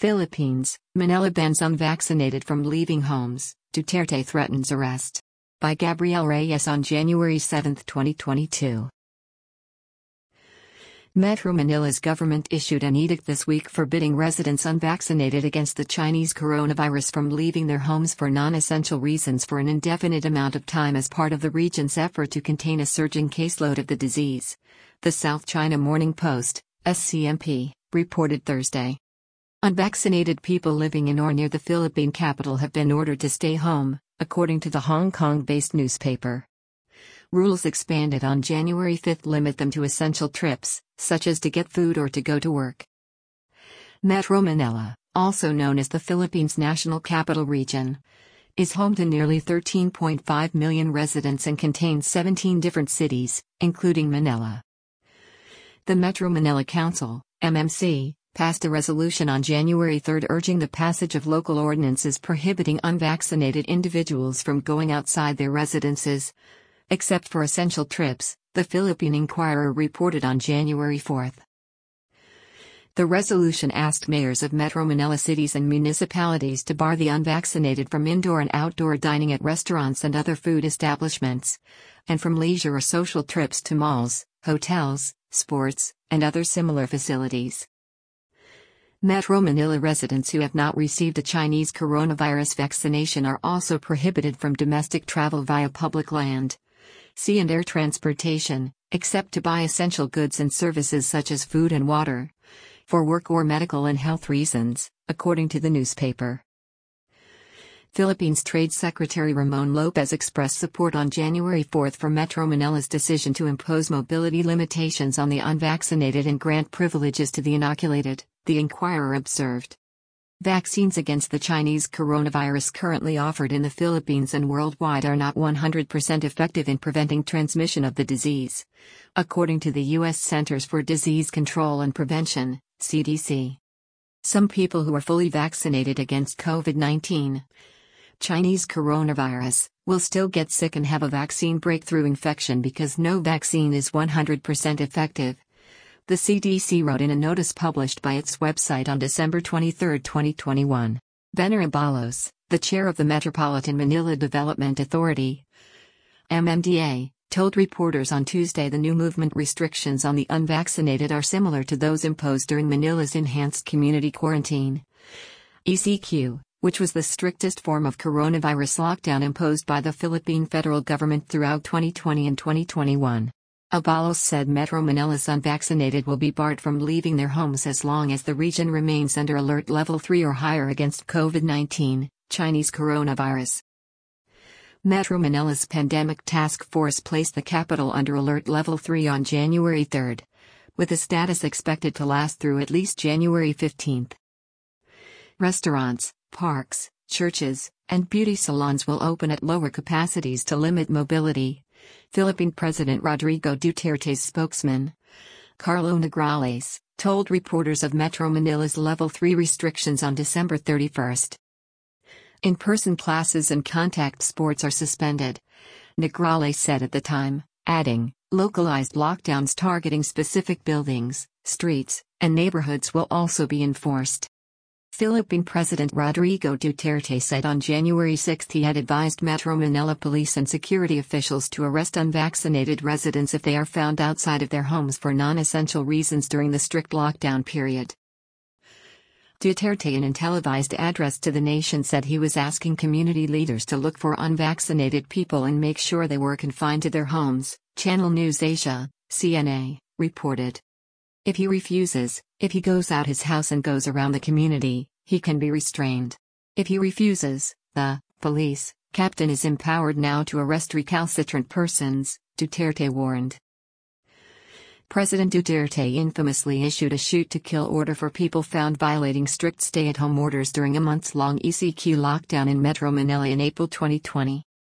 Philippines, Manila bans unvaccinated from leaving homes, Duterte threatens arrest. By Gabriel Reyes on January 7, 2022. Metro Manila's government issued an edict this week forbidding residents unvaccinated against the Chinese coronavirus from leaving their homes for non-essential reasons for an indefinite amount of time as part of the region's effort to contain a surging caseload of the disease. The South China Morning Post, SCMP, reported Thursday. Unvaccinated people living in or near the Philippine capital have been ordered to stay home, according to the Hong Kong-based newspaper. Rules expanded on January 5 limit them to essential trips, such as to get food or to go to work. Metro Manila, also known as the Philippines' National Capital Region, is home to nearly 13.5 million residents and contains 17 different cities, including Manila. The Metro Manila Council, MMC, passed a resolution on January 3 urging the passage of local ordinances prohibiting unvaccinated individuals from going outside their residences, except for essential trips, the Philippine Inquirer reported on January 4. The resolution asked mayors of Metro Manila cities and municipalities to bar the unvaccinated from indoor and outdoor dining at restaurants and other food establishments, and from leisure or social trips to malls, hotels, sports, and other similar facilities. Metro Manila residents who have not received a Chinese coronavirus vaccination are also prohibited from domestic travel via public land, sea and air transportation, except to buy essential goods and services such as food and water, for work or medical and health reasons, according to the newspaper. Philippines Trade Secretary Ramon Lopez expressed support on January 4 for Metro Manila's decision to impose mobility limitations on the unvaccinated and grant privileges to the inoculated, the Inquirer observed. Vaccines against the Chinese coronavirus currently offered in the Philippines and worldwide are not 100% effective in preventing transmission of the disease, according to the U.S. Centers for Disease Control and Prevention, CDC. Some people who are fully vaccinated against COVID-19, Chinese coronavirus, will still get sick and have a vaccine breakthrough infection because no vaccine is 100% effective, the CDC wrote in a notice published by its website on December 23, 2021. Benner Abalos, the chair of the Metropolitan Manila Development Authority, MMDA, told reporters on Tuesday the new movement restrictions on the unvaccinated are similar to those imposed during Manila's enhanced community quarantine, ECQ, which was the strictest form of coronavirus lockdown imposed by the Philippine federal government throughout 2020 and 2021. Abalos said Metro Manila's unvaccinated will be barred from leaving their homes as long as the region remains under alert level 3 or higher against COVID-19, Chinese coronavirus. Metro Manila's pandemic task force placed the capital under alert level 3 on January 3, with the status expected to last through at least January 15. Restaurants, parks, churches, and beauty salons will open at lower capacities to limit mobility, Philippine President Rodrigo Duterte's spokesman, Carlo Nograles, told reporters of Metro Manila's Level 3 restrictions on December 31. In-person classes and contact sports are suspended, Nograles said at the time, adding, localized lockdowns targeting specific buildings, streets, and neighborhoods will also be enforced. Philippine President Rodrigo Duterte said on January 6 he had advised Metro Manila police and security officials to arrest unvaccinated residents if they are found outside of their homes for non-essential reasons during the strict lockdown period. Duterte, in a televised address to the nation, said he was asking community leaders to look for unvaccinated people and make sure they were confined to their homes, Channel News Asia, CNA, reported. If he refuses, if he goes out his house and goes around the community, he can be restrained. If he refuses, the police captain is empowered now to arrest recalcitrant persons, Duterte warned. President Duterte infamously issued a shoot-to-kill order for people found violating strict stay-at-home orders during a months-long ECQ lockdown in Metro Manila in April 2020.